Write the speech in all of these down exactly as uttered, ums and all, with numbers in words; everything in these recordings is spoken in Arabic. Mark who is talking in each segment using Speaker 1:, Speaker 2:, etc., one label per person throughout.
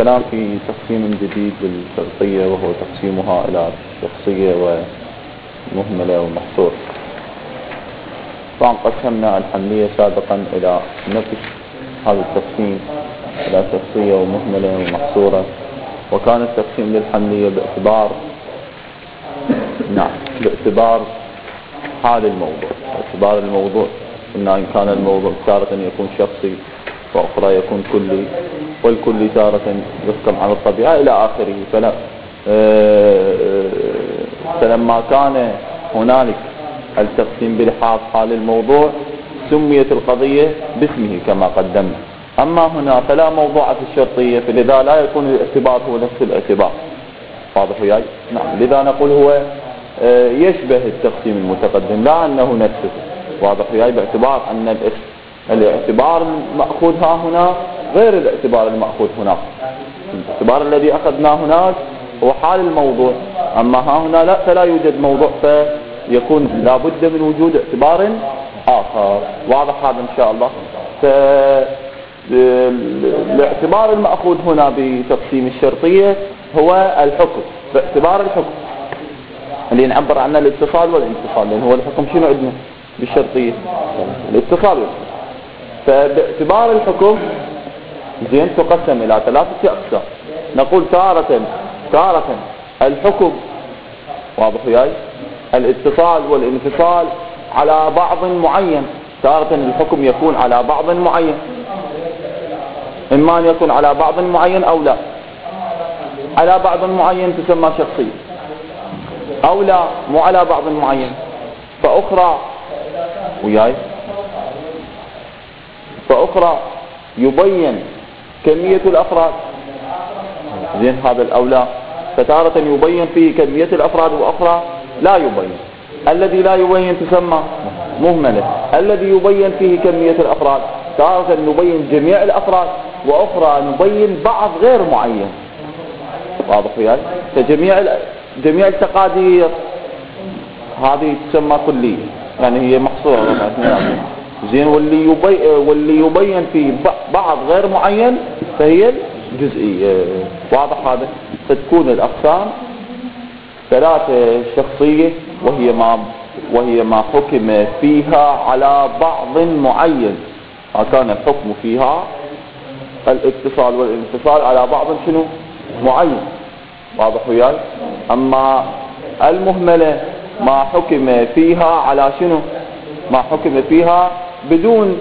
Speaker 1: الكلام في تقسيم جديد للشرطية، وهو تقسيمها إلى شخصية ومهملة ومحصور. طبعا قسمنا الحملية سابقا إلى نفس هذا التقسيم إلى شخصية ومهملة ومحصورة، وكان التقسيم للحملية باعتبار نعم باعتبار حال الموضوع، باعتبار الموضوع إن إن كان الموضوع تارة يكون شخصي وأخرى يكون كلي، والكلي تارة يحكم على الطبيعة إلى آخره. فلا فلما كان هنالك التقسيم بلحاظ حال الموضوع سميت القضية باسمه كما قدمنا. أما هنا فلا موضوع في الشرطية، فلذا لا يكون الاعتبار هو نفس الاعتبار. واضح وياي؟ نعم، لذا نقول هو يشبه التقسيم المتقدم لا أنه نفسه. واضح وياي؟ باعتبار أن الاعتبار المأخوذ ها هنا غير الاعتبار المأخوذ هناك. الاعتبار الذي أخذناه هناك هو حال الموضوع، أما ها هنا لا، فلا يوجد موضوع، فيكون لا بد من وجود اعتبار آخر. واضح هذا إن شاء الله؟ الاعتبار المأخوذ هنا بتقسيم الشرطية هو الحكم، باعتبار الحكم اللي نعبر عنه الاتصال والانفصال، لأن هو الحكم شنو عندنا بالشرطية؟ الاتصال. فباعتبار الحكم زين تقسم إلى ثلاثة أقسام. نقول تارة تارة الحكم، واضح وياي؟ الاتصال والانفصال على بعض معين. تارة الحكم يكون على بعض معين، إما أن يكون على بعض معين أو لا. على بعض معين تسمى شخصية، أو لا مو على بعض معين. فأخرى وياي فأخرى يبين كمية الأفراد. زين هذا الأولى. فتارة يبين فيه كمية الأفراد، وأخرى لا يبين. الذي لا يبين تسمى مهملة. الذي يبين فيه كمية الأفراد تارة نبين جميع الأفراد، وأخرى نبين بعض غير معين. واضح وياي؟ فجميع جميع التقادير هذه تسمى كلية، يعني هي محصورة. زين واللي يبين واللي يبين فيه بعض غير معين فهي الجزئية. واضح هذا؟ فتكون الأقسام ثلاثة شخصية، وهي ما وهي ما حكم فيها على بعض معين. كان الحكم فيها الاتصال والانفصال على بعض شنو معين. واضح وياي؟ أما المهملة ما حكم فيها على شنو؟ ما حكم فيها بدون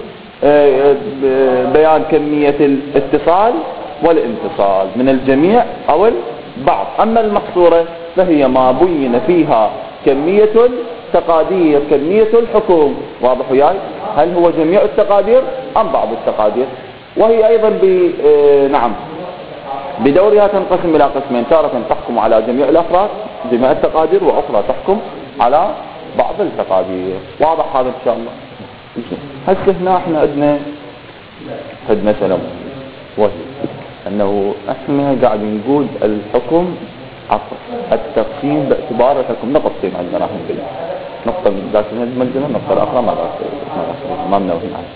Speaker 1: بيان كمية الاتصال والانفصال من الجميع أو البعض. أما المحصورة فهي ما بين فيها كمية التقادير، كمية الحكم. واضح وياي؟ هل هو جميع التقادير أم بعض التقادير؟ وهي أيضا ب نعم بدورها تنقسم إلى قسمين. تارة تحكم على جميع الأفراد جميع التقادير، وأخرى تحكم على بعض التقادير. واضح هذا إن شاء الله؟ هسه هنا احنا عندنا حد مثلا، وهي أنه احنا قاعد نقول الحكم عفوا التقسيم باعتبار الحكم. نقسم عندنا راح نقول نقطة من ذات المنزلة، نقطة أخرى ما ما منوه معنا.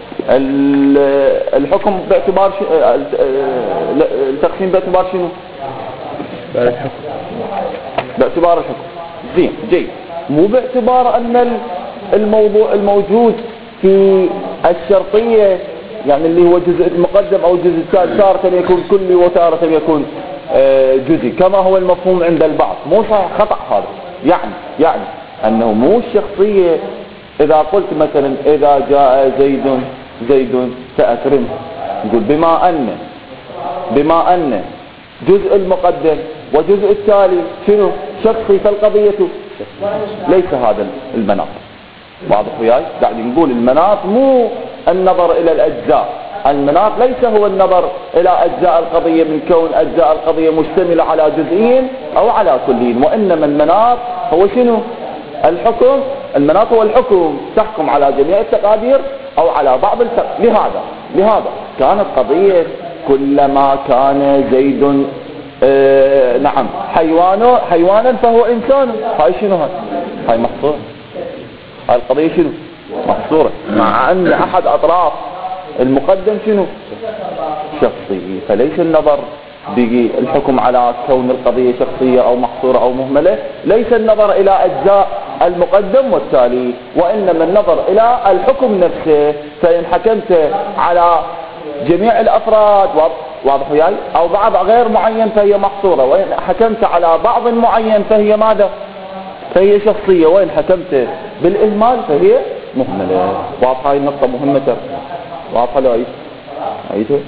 Speaker 1: الحكم باعتبار ش... التقسيم باعتبار شنو؟
Speaker 2: الحكم
Speaker 1: باعتبار الحكم. زين جيد، مو باعتبار أن الموضوع الموجود في الشرطية يعني اللي هو جزء المقدم أو جزء الثالث تارة يكون كلي وتارة يكون جزئي كما هو المفهوم عند البعض. مو صح، خطأ هذا. يعني يعني أنه مو الشخصية إذا قلت مثلا إذا جاء زيد زيد سأكرمه، نقول بما أن بما أن جزء المقدم وجزء التالي شنو شخصي، فالقضية ليس هذا المناط. واضح وياي؟ قاعد نقول المناط مو النظر إلى الأجزاء، المناط ليس هو النظر إلى أجزاء القضية من كون أجزاء القضية مشتملة على جزئين أو على كلين، وإنما المناط هو شنو؟ الحكم. المناط هو الحكم، تحكم على جميع التقادير أو على بعض التقادير. لهذا لهذا كانت قضية كلما كان زيد آه نعم حيوانه حيوانا فهو إنسان. هاي شنو هاي؟ هاي محصورة. هاي القضية شنو؟ محصورة، مع أن أحد أطراف المقدم شنو؟ شخصي. فليس النظر بالحكم على كون القضية شخصية أو محصورة أو مهملة، ليس النظر إلى أجزاء المقدم والتالي، وإنما النظر إلى الحكم نفسه. فإن حكمت على جميع الأفراد واضح وياي أو بعض غير معين فهي محصورة، وإن حكمت على بعض معين فهي ماذا؟ فهي شخصية، وإن حكمت بالإهمال فهي مهملة. واضحة هاي النقطة مهمة ترى. واضحة لو عيد عيده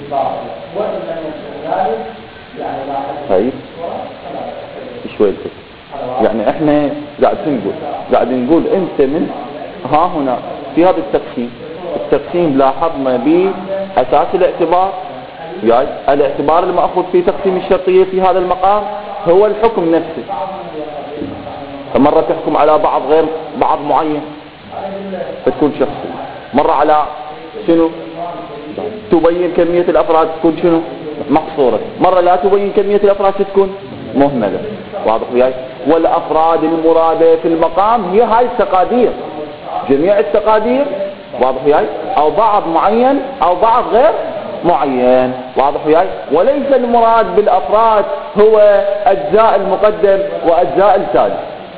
Speaker 1: هاي شوي يعني احنا قاعد نقول قاعد نقول انت من ها هنا في هذا التقسيم التقسيم لاحظنا بأساس الاعتبار، يعني الاعتبار المأخوذ في تقسيم الشرطية في هذا المقام هو الحكم نفسه. فمرة تحكم على بعض غير بعض معين فتكون شخصية، مرة على شنو تبين كمية الأفراد تكون شنو محصورة، مرة لا تبين كمية الأفراد تكون مهملة. واضح وياي؟ والأفراد المرادة في المقام هي هاي التقادير، جميع التقادير. واضح وياي؟ أو بعض معين أو بعض غير معين. واضح وياي؟ وليس المراد بالأفراد هو أجزاء المقدم وأجزاء التالي.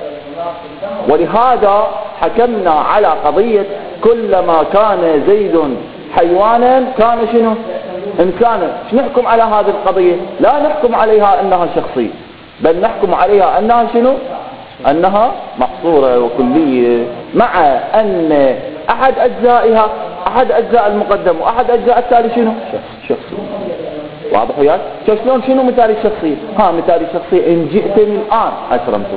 Speaker 1: ولهذا حكمنا على قضية كلما كان زيد حيوانا كان شنو إنسانا. نحكم على هذه القضية لا نحكم عليها أنها شخصية، بل نحكم عليها أنها شنو أنها محصورة وكلية، مع أن أحد أجزائها أحد أجزاء المقدم وأحد أجزاء التالي شنو شخصي. واضح وياك؟ شلون شنو مثال الشخصية؟ ها مثال الشخصية إن جئتني الآن أكرمتك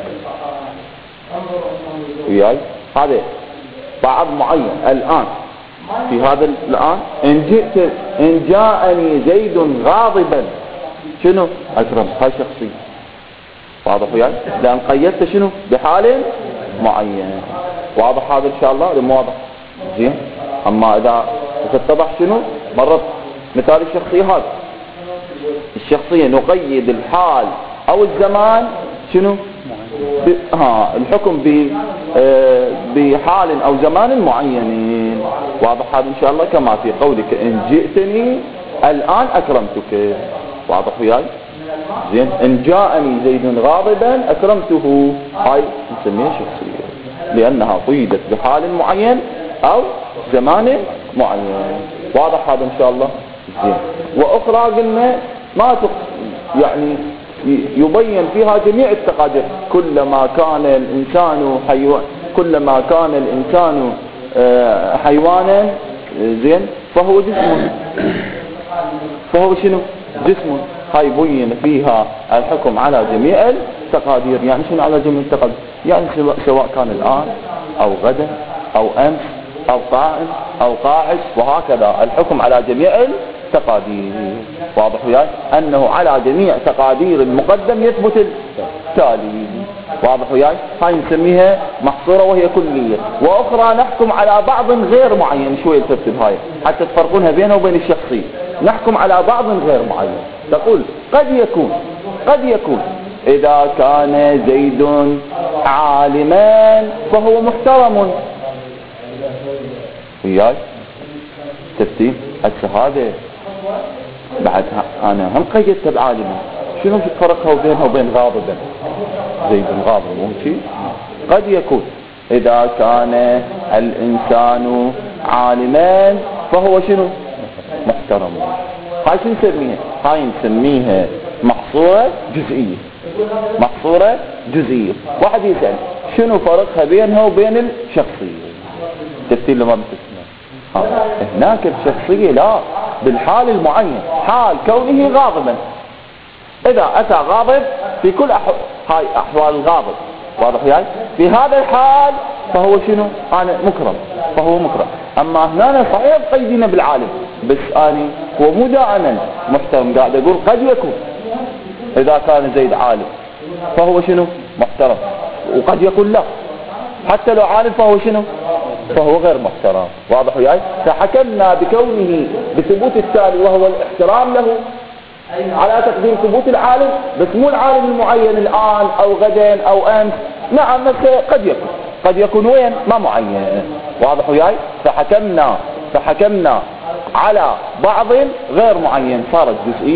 Speaker 1: وياي. هذا بعض معين الآن في هذا الآن إن جئت إن جاءني زيد غاضبا شنو أكرم. هاي شخصية. واضح وياي؟ لأن قيدت شنو بحال معين. واضح هذا إن شاء الله ولا مو واضح؟ زين. أما إذا تتضح شنو مرة مثال الشخصية هذا الشخصية نقيد الحال أو الزمان شنو ب... ها الحكم ب... آه... بحال أو زمان معينين. واضح هذا إن شاء الله كما في قولك إن جئتني الآن أكرمتك. واضح وياي؟ زين. إن جاءني زيد غاضبا أكرمته. هاي نسميها شخصية لأنها قيدت بحال معين أو زمان معين. واضح هذا إن شاء الله. زين. وأخرى قلنا ما تق... يعني يبين فيها جميع التقادير. كلما كان الإنسان حيوان كلما كان الإنسان حيوانا زين فهو جسم فهو شنو جسم. هاي بين فيها الحكم على جميع التقادير. يعني شنو على جميع التقادير؟ يعني سواء كان الآن أو غدا أو أمس أو قائم أو قاعد وهكذا الحكم على جميع التقادير. واضح وياي؟ أنه على جميع تقادير المقدم يثبت التالي. واضح وياي؟ هاي نسميها محصورة وهي كلية. وأخرى نحكم على بعض غير معين. شوية ترتب هاي حتى تفرقونها بينها وبين الشخصية. نحكم على بعض غير معين. تقول قد يكون قد يكون إذا كان زيد عالما فهو محترم. وياي ترتيب الشهادة بعد أنا هم قيدت بعالما. شنو فرقها بينها وبين غاضبا؟ زيد غاضب ممكن. قد يكون إذا كان الإنسان عالما فهو شنو محترم. هاي شو نسميها؟ هاي نسميها محصورة جزئية. محصورة جزئية. واحد يسأل شنو فرقها بينها وبين الشخصية؟ تفسير لما بتسمع هناك الشخصية لا بالحال المعين حال كونه غاضبا. إذا أتى غاضب في كل أح... هاي أحوال الغاضب. واضح وياي؟ في هذا الحال فهو شنو أنا مكرم فهو مكرم. أما هنا صحيح قيدنا بالعالم بس أنا هو مو دائما محترم. قاعد أقول قد يكون إذا كان زيد عالم فهو شنو محترم وقد يكون لا حتى لو عالم فهو شنو فهو غير محترم. واضح وياي؟ فحكمنا بكونه بثبوت التالي وهو الاحترام له على تقديم ثبوت العالم بس مو العالم المعين الآن أو غدا أو أمس. نعم بس قد يكون قد يكون وين ما معين. واضح وياي؟ فحكمنا فحكمنا على بعض غير معين صارت جزئية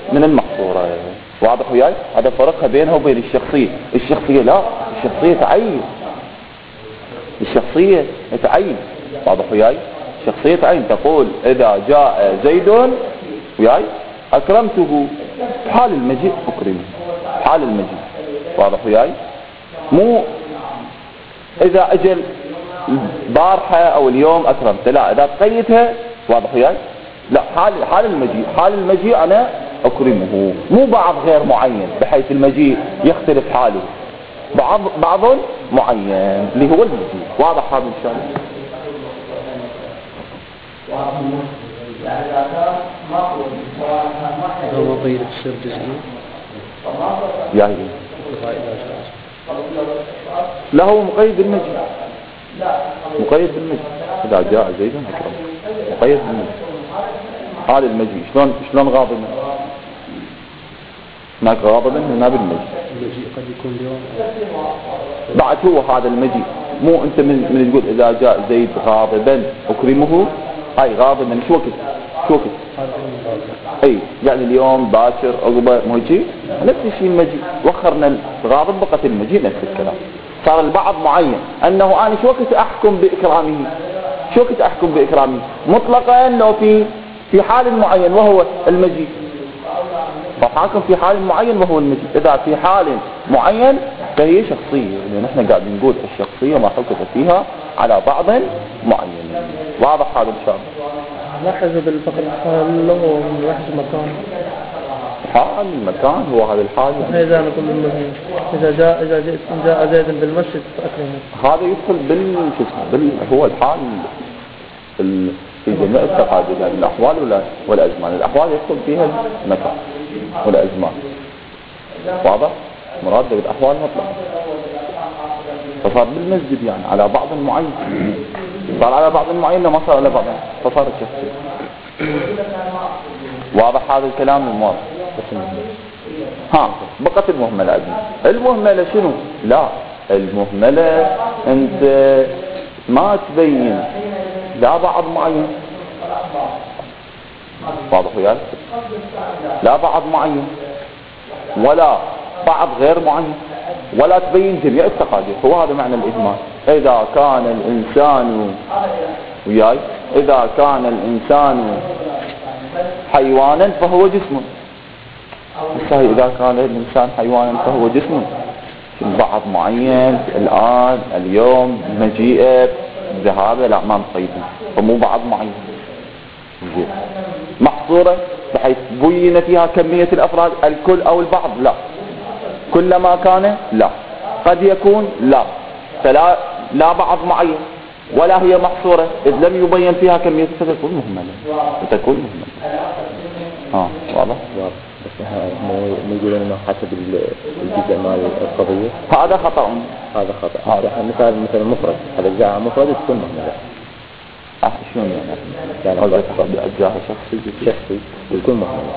Speaker 1: من المحصورة. واضح وياي؟ هذا فرقها بينها وبين الشخصية. الشخصية لا، الشخصية تعين، الشخصية تعين. واضح وياي؟ الشخصية تعين. تقول إذا جاء زيد وياي أكرمته، حال المجيء أكرمه، حال المجيء. واضح وياي؟ مو إذا أجل بارحة أو اليوم أكرمته، لا، إذا تقيدها. واضح وياي؟ لا، حال حال المجيء، حال المجيء أنا أكرمه، مو بعض غير معين بحيث المجيء يختلف حاله، بعض بعض معين اللي هو المجيء. واضح هذا إن شاء الله؟
Speaker 2: هو غير تصير جزئي
Speaker 1: يعني لا، هو مقيد بالمجيء، مقيد بالمجيء. إذا جاء زيد أكرمه مقيد بالمجيء. هذا المجيء شلون شلون غاضبا؟ هناك غاضبا هنا بالمجيء.
Speaker 2: المجيء قد يكون اليوم
Speaker 1: بعد هو هذا المجيء، مو انت من, من تقول اذا جاء زيد غاضبا اكرمه، هاي غاضبا شو وقت شو وقت اي يعني اليوم باكر عقبه مجيء، نفس الشيء المجيء. وخرنا الغاضب بقت المجيء نفس الكلام. صار البعض معين انه انا شو وقت احكم باكرامه، شو وقت احكم باكرامه مطلقا انه في في حال معين وهو المجيء، فحاكم في حال معين وهو المجيء. إذا في حال معين فهي شخصية، لأن احنا قاعدين نقول الشخصية ما حكت فيها على بعض معين. واضح هذا إن شاء الله؟
Speaker 2: لاحظ بالفقر الحال له من واحد المكان،
Speaker 1: حال المكان هو هذا الحال.
Speaker 2: يعني إذا نقول المجيء إذا جاء إذا جاء جاء زيد بالمسجد فأكرمه،
Speaker 1: هذا يدخل بال بال هو الحال ال... في جميع التقادير، يعني الأحوال ولا والأزمان. الأحوال يدخل فيها المكان والأزمان. واضح؟ مراد بالأحوال مطلقا. فصار بالمسجد يعني على بعض معين، صار على بعض معين لما صار على بعض فصار الشخصية. واضح هذا الكلام المواضح؟ ها بقت المهملة أدنى. المهملة شنو؟ لا، المهملة أنت ما تبين لا بعض معين، واضح وياك؟ لا بعض معين ولا بعض غير معين، ولا تبين جميع التقادير. هو هذا معنى الإجمال. إذا كان الإنسان وياي إذا كان الإنسان حيوانا فهو جسم. إذا كان الإنسان حيوانا فهو جسم، بعض معين الآن اليوم مجيئة ذهابه لا ما مقيدين، فمو بعض معين محصورة بحيث بين فيها كمية الأفراد الكل أو البعض، لا، كلما كان لا، قد يكون لا، فلا لا بعض معين ولا هي محصورة إذ لم يبين فيها كمية، فتكون مهملة، فتكون مهملة. ها واضح؟
Speaker 3: بس هم يقولون انه حسب الجزء مال القضية.
Speaker 1: هذا خطأ،
Speaker 3: هذا خطأ. هذا مثال مثل المفرد، هذا جاء مفرد تكون مهملة.
Speaker 1: اه شلون يعني؟ يعني قصدك أجاه شخصي
Speaker 3: شخصي يكون مهملة.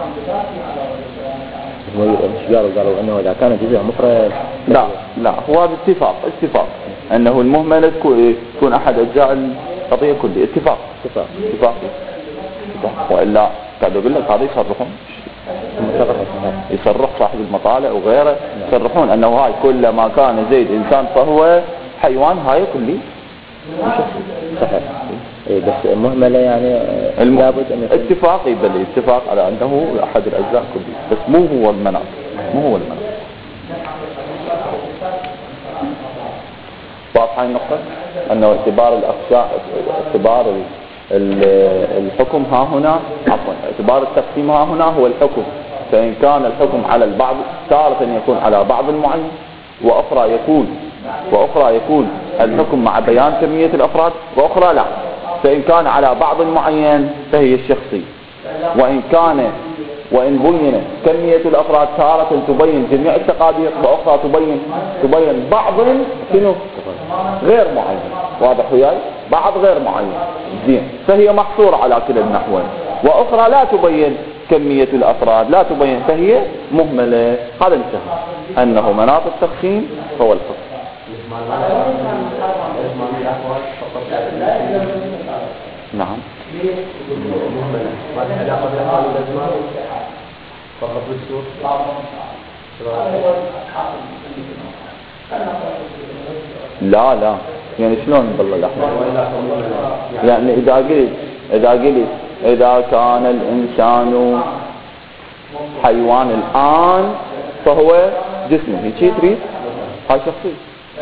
Speaker 3: هم مش قالوا قالوا انه اذا كان جزء مفرد
Speaker 1: لا لا، هو باتفاق اتفاق انه المهملة تكون احد اجزاء القضية كلها. اتفاق
Speaker 3: اتفاق
Speaker 1: اتفاق والا قاعد اقول لك هذا يصرحون يصرح صاحب المطالع وغيره يصرحون انه هاي كل ما كان زيد انسان فهو حيوان، هاي كلي
Speaker 3: صحيح. إيه بس مهملة يعني لابد ان
Speaker 1: اتفاق يبل اتفاق على انه احد الاجزاء كلي، بس مو هو المناط، مو هو المناط. واضحة النقطة؟ انه اعتبار الاخشاء اعتبار الحكم ها هنا عفوا اعتبار التقسيم ها هنا هو الحكم، فإن كان الحكم على البعض تارة يكون على بعض معين، وأخرى يكون وأخرى يكون الحكم مع بيان كمية الأفراد، وأخرى لا. فإن كان على بعض معين فهي الشخصي، وإن كان وإن بين كمية الأفراد تارة تبين جميع التقادير، وأخرى تبين تبين بعض شنو غير معين. واضح وياي؟ بعض غير معين زين، فهي محصورة على كلا النحوين. وأخرى لا تبين كمية الأفراد، لا تبين، فهي مهملة. هذا انتهى أنه مناط التقسيم هو الحكم. نعم
Speaker 3: فقط بالسور.
Speaker 1: لا لا يعني شلون بالله الأحمر؟ يعني إذا قلت إذا قلت إذا كان الإنسان حيوان الآن فهو جسمه هيك تريد هاي شخصية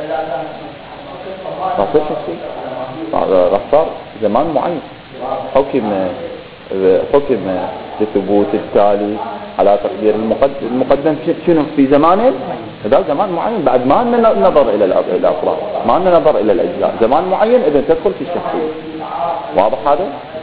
Speaker 1: راح تصير شخصية راح صار زمان معين حكم حكم لثبوت التالي على تقدير المقدم المقدم شنو في زمان هذا زمان معين بعد ما لنا نظر إلى الأفراد ما لنا نظر إلى الأجزاء زمان معين إذا تدخل في الشخصية واضح هذا؟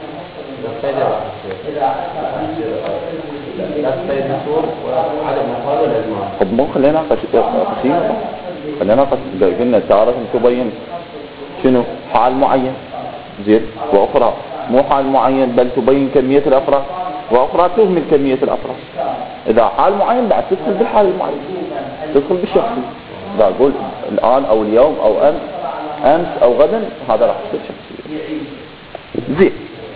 Speaker 1: طب مو خلينا قسيمة خلينا قسيمة قلنا تارة تبين شنو حال معين زين وأخرى مو حال معين بل تبين كمية الأفراد وأخرى تهمل كمية الأفراد إذا حال معين بعد تدخل بالحال المعين تدخل بالشخصي إذا أقول الآن أو اليوم أو أمس أمس أو غدا هذا راح تصير شخصية زين.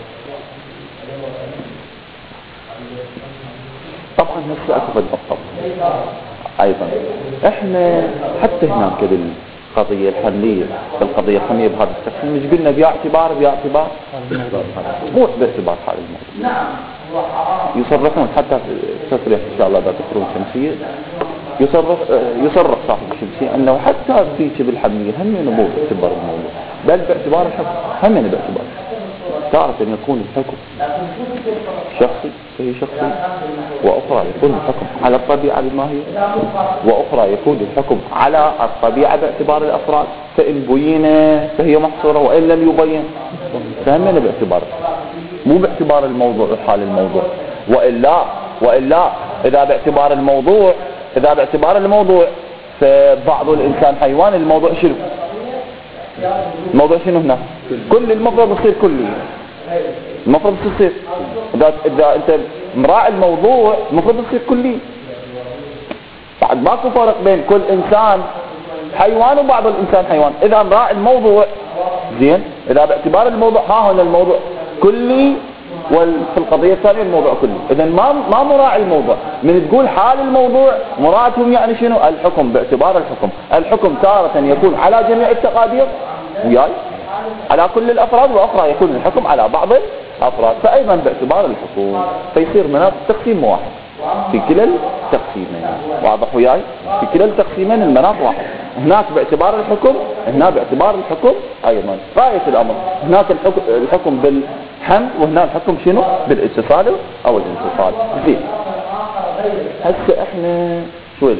Speaker 1: طبعا نفس أكبر نقطة أيضا إحنا حتى هناك بالقضية الحملية القضية الحملية بهذا التقسيم مش قلنا باعتبار باعتبار مو باعتبار حال الموضوع يصرحون حتى في التصريح إن شاء الله إذا تقرون شمسية يصرح يصرح صاحب الشمسية أنه حتى في شبه الحملية هم ينبوه باعتبار الموضوع بل باعتبار الحكم هم من باعتبار تارة أن يكون الحكم شخصي فهي شخصي وأخرى يكون الحكم على الطبيعة الماهية وأخرى يكون الحكم على الطبيعة باعتبار الأفراد فإن بين فهي محصورة وإن لم يبين فهمنا باعتبار مو باعتبار الموضوع حال الموضوع وإلا وإلا إذا باعتبار الموضوع إذا باعتبار الموضوع فبعض الإنسان حيوان الموضوع شنو الموضوع شنو هنا كل المفروض يصير كلي المفروض يصير إذا إذا أنت مراعي الموضوع المفروض يصير كلي بعد ماكو فرق بين كل إنسان حيوان وبعض الإنسان حيوان إذا مراعي الموضوع زين إذا باعتبار الموضوع ها هنا الموضوع كلي وفي القضية الثانية الموضوع كلي إذا ما ما مراعي الموضوع من تقول حال الموضوع مراعتهم يعني شنو الحكم باعتبار الحكم الحكم تارة يكون على جميع التقادير وياي على كل الأفراد وأخرى يكون الحكم على بعض الأفراد فأيضا باعتبار الحكم فيصير مناط تقسيم واحد في كلا التقسيمين واضح وياي في كلا التقسيمين المناط واحد هناك باعتبار الحكم هنا باعتبار الحكم أيضا غاية الأمر هناك الحكم, الحكم بالحمل وهنا الحكم شنو بالاتصال أو الانفصال زين هسه احنا شوي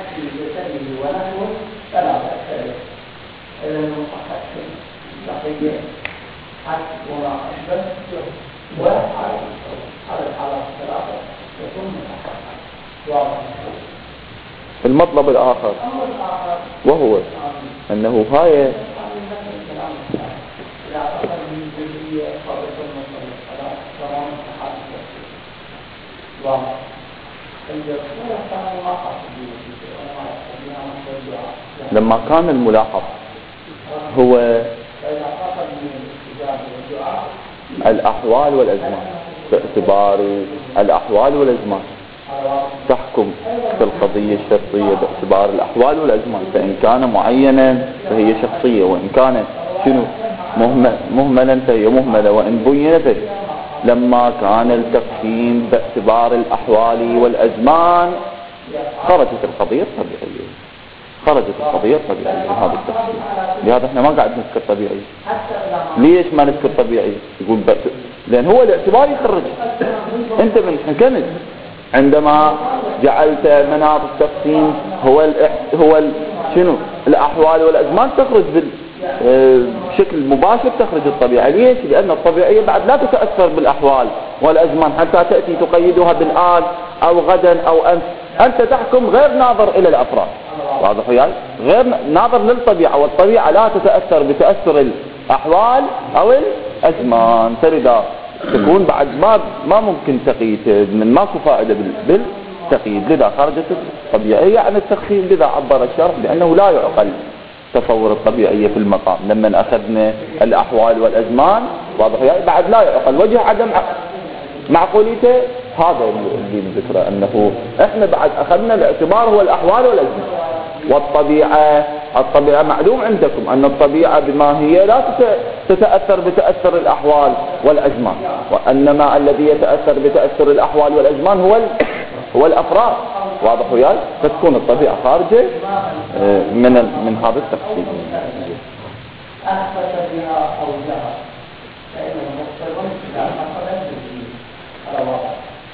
Speaker 1: المطلب الآخر وهو أنه هاي لما كان الملاحظ هو الأحوال والأزمان باعتبار الأحوال والأزمان تحكم في القضية الشرطية باعتبار الأحوال والأزمان فإن كان معينا فهي شخصية وإن كانت شنو مهملا فهي مهملة وإن بينت لما كان التقسيم باعتبار الأحوال والأزمان خرجت القضية الطبيعية خرجت القضية الطبيعية هذا التقسيم لهذا احنا ما قاعد نذكر طبيعي ليش ما نذكر طبيعي يقول بأت... لأن هو الاعتبار يخرج انت من حكمت عندما جعلت مناط التقسيم هو ال... هو ال... شنو الأحوال والأزمان تخرج بال... بشكل مباشر تخرج الطبيعة ليش؟ لأن الطبيعية بعد لا تتأثر بالأحوال والأزمان حتى تأتي تقيدها بالآن أو غدا أو أمس أنت تحكم غير ناظر إلى الأفراد واضح وياي غير ناظر للطبيعة والطبيعة لا تتأثر بتأثر الأحوال أو الأزمان فلذا تكون بعد ما ما ممكن تقييد من ماكو فائدة بالتقييد لذا خرجت الطبيعية عن التقسيم لذا عبر الشرح بأنه لا يعقل تصور الطبيعية في المقام لما أخذنا الأحوال والأزمان واضح وياي بعد لا يعقل وجه عدم معقوليته هذا اللي نذكره، انه احنا بعد اخذنا الاعتبار هو الاحوال والازمان. والطبيعة الطبيعة معلوم عندكم ان الطبيعة بما هي لا تتأثر بتأثر الاحوال والازمان، وانما الذي يتأثر بتأثر الاحوال والازمان هو هو الافراد. واضح وياي؟ فتكون الطبيعة خارجة من من هذا التقسيم.
Speaker 4: أثبت بها أو جهل فإنه مضطر إلى حصلت به على واقع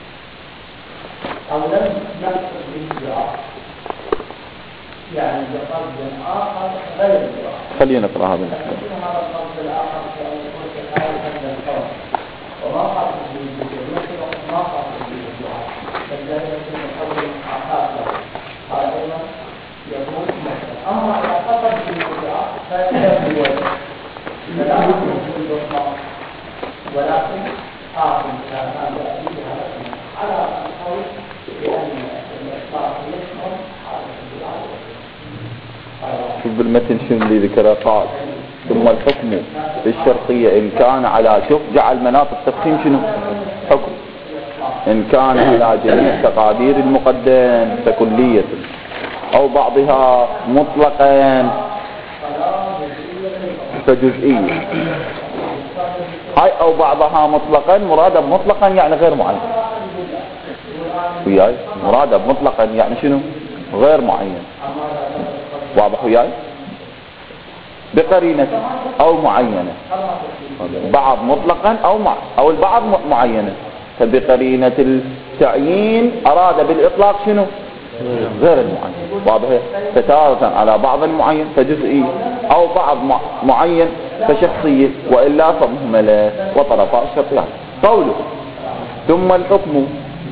Speaker 4: أو لم يحصل بالجراء، يعني بقصد آخر غير الجراء.
Speaker 1: خلينا نقرأ هذا
Speaker 4: لكن هذا القصد الآخر كأن يكون كحال هذا الكون وما حصل بالجراء مثل ما حصل بالجراء، فالذي يكون قبل آخر له قال أيضا يكون مثلا. أما إذا حصل بالجراء فإنه الوجه فلا يكون بالبطاق ولكن آخر كان يأتي بهذا على القول بأن الإخبار يشمل حالة بالعالم.
Speaker 1: شوف بالمتن شنو اللي ذكره قال ثم الحكم الشرطية إن كان على شوف جعل مناط التقسيم شنو حكم إن كان على جميع تقادير المقدم ككلية أو بعضها مطلقا فجزئية. هاي أو بعضها مطلقا مرادة مطلقا يعني غير معين. وياي مرادة مطلقا يعني شنو غير معين. واضح وياي؟ بقرينة أو معينة، بعض مطلقا أو مع أو البعض معينة. فبقرينة التعيين أراد بالإطلاق شنو غير المعين. واضح؟ فتارة على بعض المعين فجزئي أو بعض معين فشخصية، وإلا فمهملة وطرفاء الشرطية. قوله ثم الحكم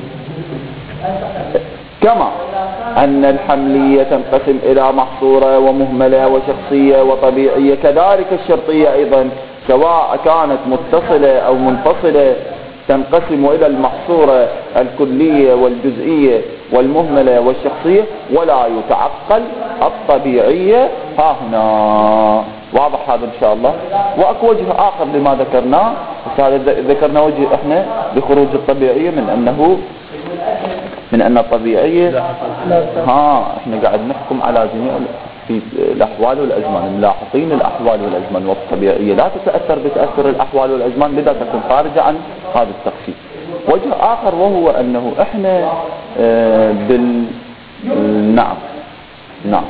Speaker 1: كما أن الحملية تنقسم إلى محصورة ومهملة وشخصية وطبيعية، كذلك الشرطية أيضا سواء كانت متصلة أو منفصلة تنقسم إلى المحصورة الكلية والجزئية والمهملة والشخصية، ولا يتعقل الطبيعية ها هنا. واضح هذا إن شاء الله. وأكو وجه آخر لما ذكرناه، ذكرنا وجه إحنا لخروج الطبيعية من أنه من أن الطبيعية ها إحنا قاعد نحكم على جميع في الأحوال والأزمان، ملاحظين الأحوال والأزمان، والطبيعية لا تتأثر بتأثر الأحوال والأزمان، لذا تكون خارجة عن هذا التقسيم. وجه آخر وهو أنه إحنا آه بال نعم نعم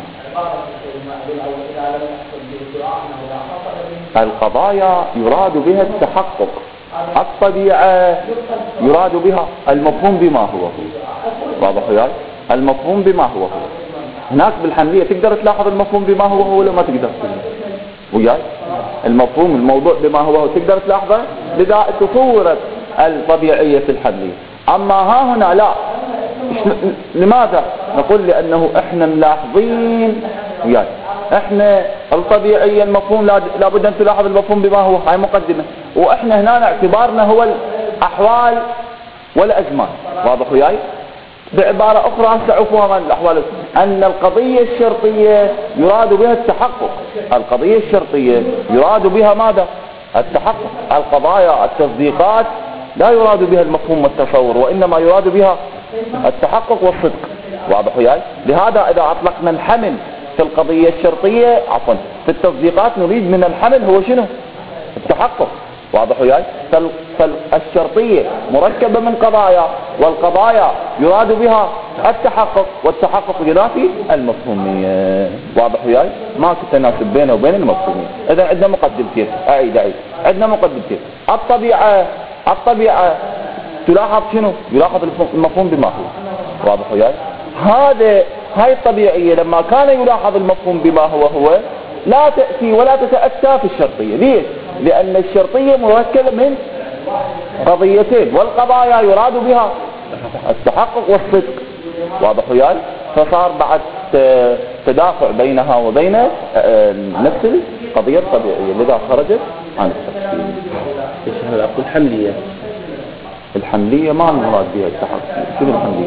Speaker 1: القضايا يراد بها التحقق، الطبيعة يراد بها المفهوم بما هو هو. واضح وياي؟ المفهوم بما هو هو. هناك بالحملية تقدر تلاحظ المفهوم بما هو هو ولا ما تقدر؟ وياي؟ المفهوم الموضوع بما هو هو تقدر تلاحظه، لذا تصورت الطبيعية في الحملية. أما ها هنا لا. لماذا؟ نقول لأنه احنا ملاحظين وياي احنا الطبيعية المفهوم لابد ان تلاحظ المفهوم بما هو، هاي مقدمة. واحنا هنا اعتبارنا هو الاحوال والازمان. واضح وياي؟ بعبارة اخرى سأفهم الاحوال ان القضية الشرطية يراد بها التحقق. القضية الشرطية يراد بها ماذا؟ التحقق. القضايا التصديقات لا يراد بها المفهوم والتصور، وانما يراد بها التحقق والصدق. واضح وياي؟ لهذا اذا اطلقنا الحمل في القضية الشرطية عفوا في التصديقات نريد من الحمل هو شنو؟ التحقق. واضح وياي؟ فالشرطية مركبة من قضايا، والقضايا يراد بها التحقق، والتحقق ينافي المفهومية. واضح وياي؟ ما في تناسب بينه وبين المفهومية. إذا عندنا مقدمتين، أعيد أعيد عندنا مقدمتين. الطبيعة الطبيعة تلاحظ شنو؟ يلاحظ المفهوم بما هو. واضح وياي؟ هذا هاي الطبيعية لما كان يلاحظ المفهوم بما هو هو لا تأتي ولا تتأتى في الشرطية. ليش؟ لأن الشرطية مركبة من قضيتين، والقضايا يراد بها التحقق والصدق. واضح وياي؟ فصار بعد تدافع بينها وبين نفس القضية الطبيعية، لذا خرجت عن التفصيل.
Speaker 3: ايش هذا أقول حملية؟
Speaker 1: الحملية ما المراد بها التحقق. شنو الحملية؟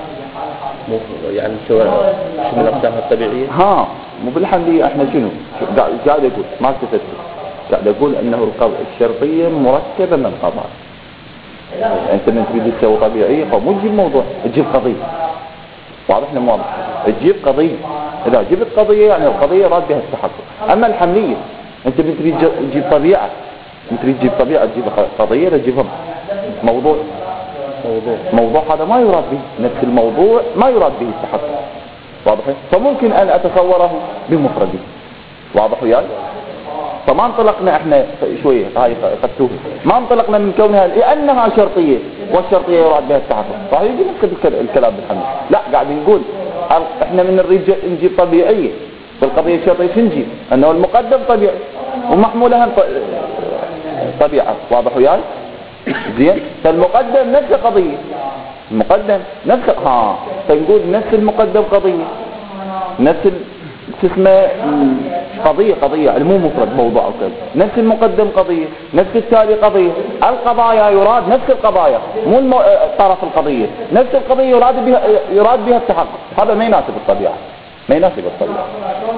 Speaker 3: يعني شو شو من الأقسام الطبيعية؟
Speaker 1: ها مو بالحملية. احنا شنو قاعد اقول؟ ما التفت. قاعد اقول انه الشرطية مركبة من قضايا، انت من تريد تسوي طبيعية فمو تجيب موضوع، تجيب قضية. واضح لنا واضح؟ تجيب قضية. اذا جبت قضية يعني القضية راد بها التحقق. اما الحملية انت من تريد تجيب طبيعة، من تريد تجيب طبيعة تجيب قضية لا تجيبها موضوع. موضوع موضوع هذا ما يراد به نفس الموضوع، ما يراد به التحقق. واضح؟ فممكن ان اتصوره بمفرده. واضح وياي؟ فما انطلقنا احنا شوية هاي خدتوه، ما انطلقنا من كونها لانها شرطية والشرطية يراد بها التحقق. صحيح يجي نفس الكلام بالحمل. لا قاعد نقول احنا من نريد نجيب طبيعية بالقضية الشرطية نجيب انه المقدم طبيعي ومحمولها طبيعة. واضح وياي؟ زين. فالمقدم نفس قضية، المقدم نفس ها فنقول نفس المقدم قضية، نفس اسمه قضية قضية يعني مو مفرد موضوع او كذا. نفس المقدم قضية، نفس التالي قضية. القضايا يراد نفس القضايا مو المو... طرف القضية، نفس القضية يراد بها يراد بها التحقق. هذا ما يناسب الطبيعة، ما يناسب الطبيعة.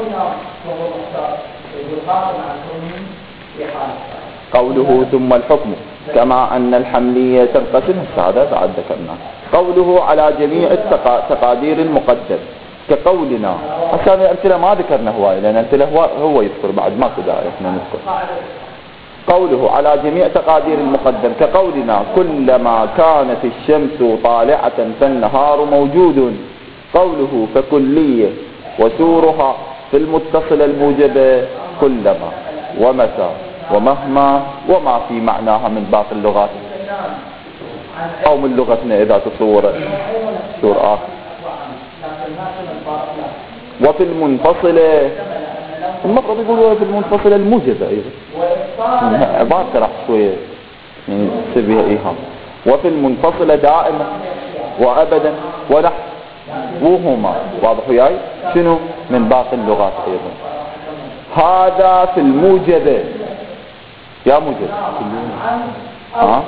Speaker 1: قوله ثم الحكم كما أن الحملية تنقسم، هذا بعد ذكرنا. قوله على جميع التقادير المقدم كقولنا. عشان الأمثلة ما ذكرنا هواية لأن الأمثلة هو, هو يذكر بعد ما كده احنا نذكر. قوله على جميع تقادير المقدم كقولنا كلما كانت الشمس طالعة فالنهار موجود. قوله فكلية وسورها في المتصل الموجبة كلما ومتى ومهما وما في معناها من باقي اللغات أو من لغتنا إذا تصور سور آخر. وفي المنفصلة المفروض يقولوا في المنفصلة الموجبة أيضا عبارة راح شوية يعني تصير بها إيهام. وفي المنفصلة دائما وأبدا ونحو وهما. واضح وياي؟ شنو من باقي اللغات أيضا. هذا في الموجبة يا موجب ها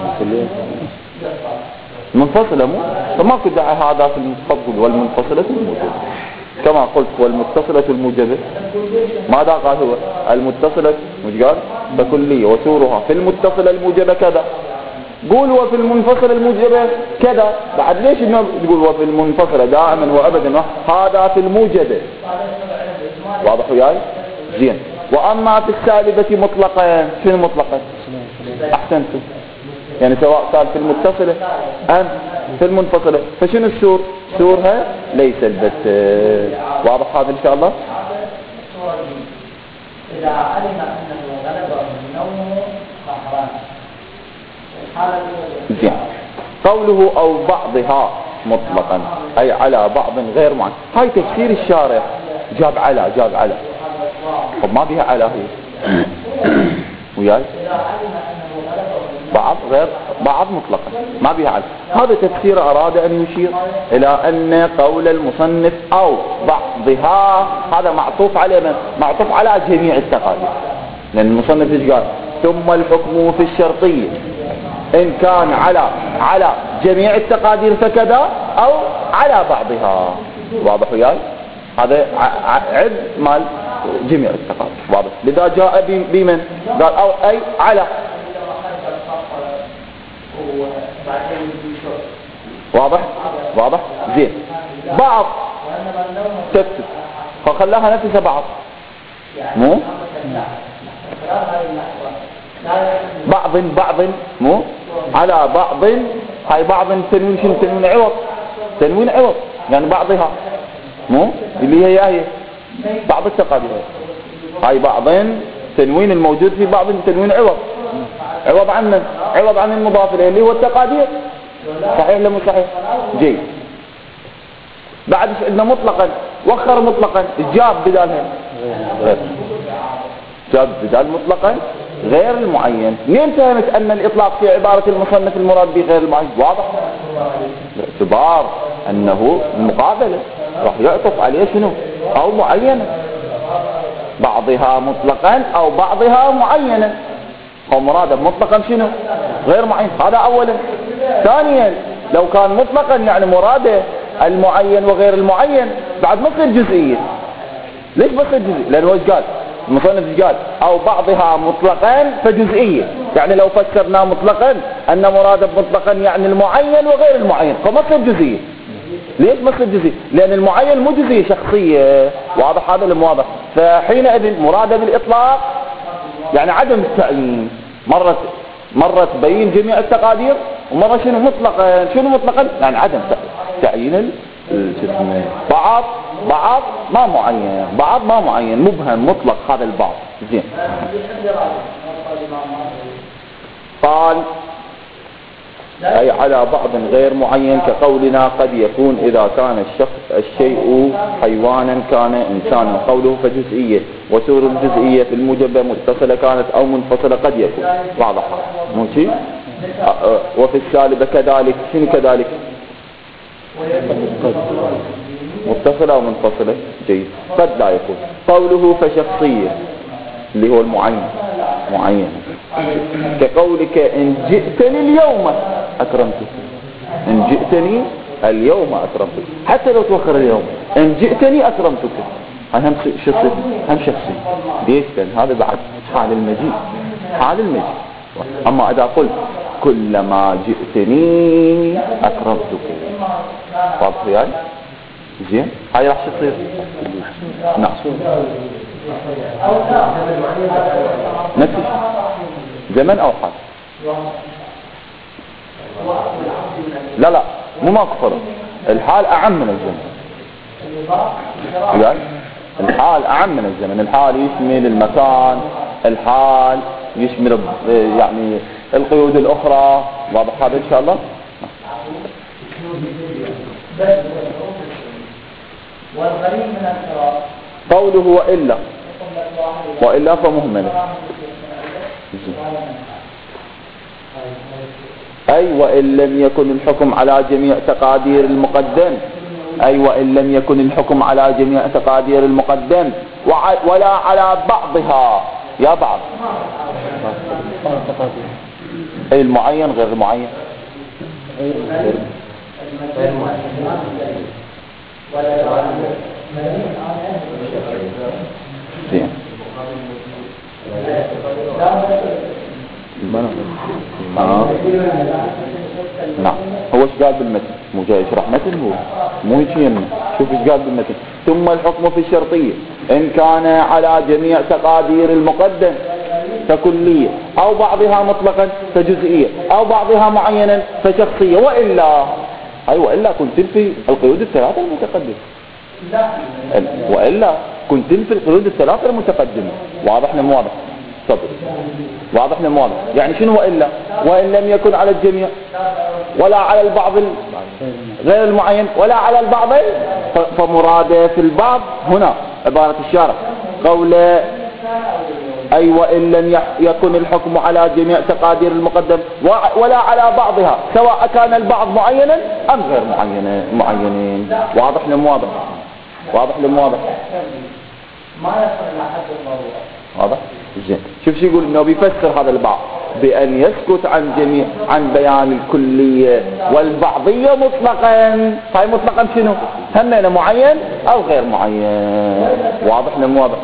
Speaker 1: منفصلة مو فما كنت داعي هذا في المنفصل والمنفصلة الموجبة كما قلت. والمتصلة الموجبة ماذا قال هو المتصلة مش قال بكلية وسورها في المتصلة الموجبة كذا. قول وفي المنفصلة الموجبة كذا بعد ليش انه تقول وفي المنفصلة دائما وابدا هذا في الموجبة. واضح وياي؟ زين. واما في السالبة مطلقا شنو مطلقا؟ احسنتم يعني سواء صار في المتصلة ام في المنفصلة. فشنو السور؟ سورها ليس البت. واضح هذا ان شاء الله؟
Speaker 4: اذا علم انه غلبه النوم فحرام.
Speaker 1: زين. قوله او بعضها مطلقا اي على بعض غير معين. هاي تفسير الشارع جاب على جاب على طب ما بيها على هي وياي بعض غير بعض مطلقا ما بيها على. هذا تفسير اراد ان يشير الى ان قول المصنف او بعضها هذا معطوف على من؟ معطوف على جميع التقادير. لان المصنف ايش قال؟ ثم الحكم في الشرطية ان كان على على جميع التقادير فكذا او على بعضها. واضح وياي؟ هذا عد مال جميع التقادير. واضح. لذا جاء بمن قال او اي على. واضح واضح زين. بعض تكتب فخلاها نفسها بعض مو بعض بعض مو على بعض. هاي بعض تنوين شنو؟ تنوين عوض. تنوين عوض يعني بعضها مو اللي هي هي بعض التقادير. هاي بعض تنوين الموجود في بعض تنوين عوض. عوض عن عوض عن المضاف اليه اللي هو التقادير. صحيح ولا مو صحيح؟ جيد. بعد عندنا مطلقا وخر مطلقا جاب بدالها غير. جاب بدال مطلقا غير المعين. منين فهمت ان الاطلاق في عبارة المصنف المراد به غير المعين؟ واضح باعتبار انه المقابلة راح يعطف عليه شنو او معينة. بعضها مطلقا او بعضها معينة. هو مراده مطلقا شنو غير معين. هذا اولا. ثانيا لو كان مطلقا يعني مراده المعين وغير المعين بعد ما تصير جزئية. ليش بصير جزئية؟ لانه ايش قال؟ المصنف قال أو بعضها مطلقا فجزئية، يعني لو فسرنا مطلقا أن مراد مطلقا يعني المعين وغير المعين فما تصير جزئية. ليش ما تصير جزئية؟ لأن المعين مو جزئية شخصية، واضح هذا المواضح. فحينئذ مراد بالإطلاق يعني عدم التعيين، مرة مرة تبين جميع التقادير ومرة شنو مطلقا. شنو مطلقا؟ يعني عدم تعيين الجسم. بعض بعض ما معين، بعض ما معين، مبهم مطلق هذا البعض. زين. قال أي على بعض غير معين كقولنا قد يكون إذا كان الشخص الشيء حيوانا كان إنسانا، قوله فجزئية، وسور الجزئية في الموجبة متصلة كانت أو منفصلة قد يكون. واضح ماشي. وفي السالبة كذلك. شنو كذلك؟ متصلة أو منفصلة. جيد. قد لا يكون. قوله فشخصية اللي هو المعين معين، كقولك إن جئتني اليوم أكرمتك. إن جئتني اليوم أكرمتك، حتى لو توخر اليوم إن جئتني أكرمتك، هم شخصي هم شخصي. ليش؟ لأن هذا بعد حال المجيء، حال المجيء. أما إذا قلت كلما جئتني أكرمتك، واضح يعني؟ زين. هاي راح تصير نعم نفس زمن أو حال. لا لا مو ماكو فرق. الحال أعم من الزمن. يعني الحال أعم من الزمن. الحال يشمل المكان، الحال يشمل يعني القيود الأخرى. واضح هذا إن شاء الله.
Speaker 4: والغريب من الصراط
Speaker 1: قوله وإلا، وإلا فمهملة. أي وإن لم يكن الحكم على جميع تقادير المقدم، أي وإن لم يكن الحكم على جميع تقادير المقدم ولا على بعضها. يا بعض أي المعين غير المعين. زين. آه. نعم. هو ايش قال بالمتن؟ مو جاي يشرح متن، هو مو يجينا. شوف ايش قال بالمتن. ثم الحكم في الشرطية إن كان على جميع تقادير المقدم فكلية، أو بعضها مطلقا فجزئية، أو بعضها معينا فشخصية، وإلا أي وإلا كنت في القيود الثلاثة المتقدمة. وإلا كنت في القيود الثلاثة المتقدمة. واضح لم واضح؟ صبر. واضح لم واضح؟ يعني شنو وإلا؟ وإن لم يكن على الجميع ولا على البعض غير المعين ولا على البعض، فمراد في البعض هنا عبارة الشارع قول أي وإن لم يكن الحكم على جميع تقادير المقدم ولا على بعضها، سواء كان البعض معينا أم غير معينين. واضح لم واضح؟ واضح لم واضح؟
Speaker 4: ما يصل إلى حد الضرورة.
Speaker 1: واضح؟ زين. شوف شو يقول انه بيفسر هذا البعض بأن يسكت عن جميع عن بيان الكلية والبعضية مطلقا. هاي مطلقا شنو؟ هم معين أو غير معين. واضح لم واضح؟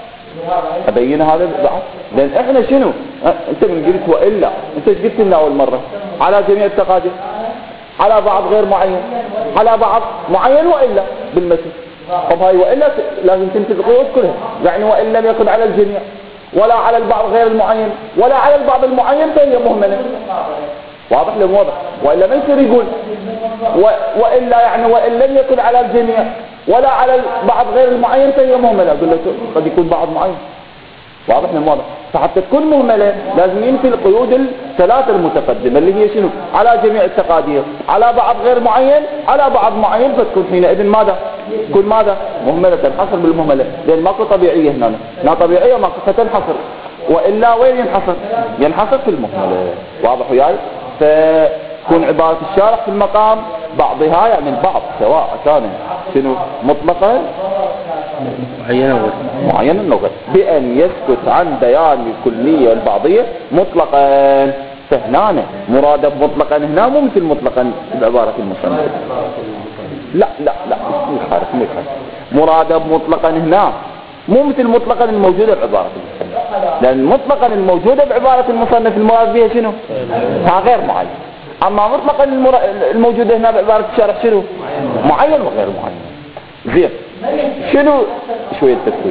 Speaker 1: أبين هذا بعض. لأن إحنا شنو؟ أنت من قلت وإلا، أنت ايش قلت لنا أول مرة؟ على جميع التقادير، على بعض غير معين، على بعض معين وإلا بالمثل. طب هاي وإلا لازم تنفذ القيود كلها. يعني وإن لم يكن على الجميع ولا على البعض غير المعين ولا على البعض المعين فهي مهملة. واضح لم واضح؟ وإلا ما يصير يقول و... وإلا يعني وإن لم يكن على الجميع ولا على البعض غير المعين فهي مهملة. أقول لك قد يكون بعض معين. واضح لم واضح؟ فحتى تكون مهملة لازم ينفي القيود الثلاثة المتقدمة اللي هي شنو؟ على جميع التقادير، على بعض غير معين، على بعض معين، فتكون حينئذ ماذا؟ تكون ماذا؟ مهملة. تنحصر بالمهملة، لأن ماكو طبيعية هنا. لا طبيعية ماكو فتنحصر. وإلا وين ينحصر؟ ينحصر في المهملة. واضح وياي؟ فتكون عبارة الشارح في المقام بعضها يعني البعض، سواء كان شنو مطلقا
Speaker 3: معينة
Speaker 1: معينة أو غير، بأن يسكت عن بيان الكلية والبعضية مطلقا. فهنا مراد مطلقا هنا مو مثل مطلقا بعبارة المصنف. لا لا لا مو خارج مو خارج. مراد مطلقا هنا مو مثل مطلقا الموجودة بعبارة المصنف، لأن مطلقا الموجودة بعبارة المصنف المراد بها شنو؟ ها غير معين. أما مطلقا الموجودة هنا بعبارة الشارح شنو؟ معين وغير معين. زين شنو شوية تفكير